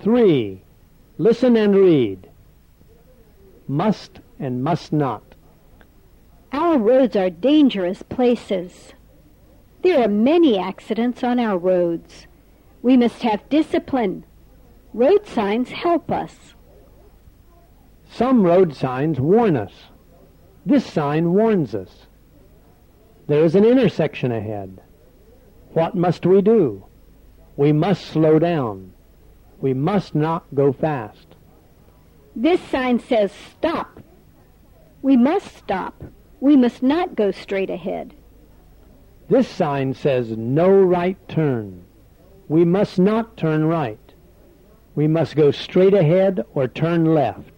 3. Listen and read. Must and must not. Our roads are dangerous places. There are many accidents on our roads. We must have discipline. Road signs help us. Some road signs warn us. This sign warns us. There is an intersection ahead. What must we do? We must slow down. We must not go fast. This sign says stop. We must stop. We must not go straight ahead. This sign says no right turn. We must not turn right. We must go straight ahead or turn left.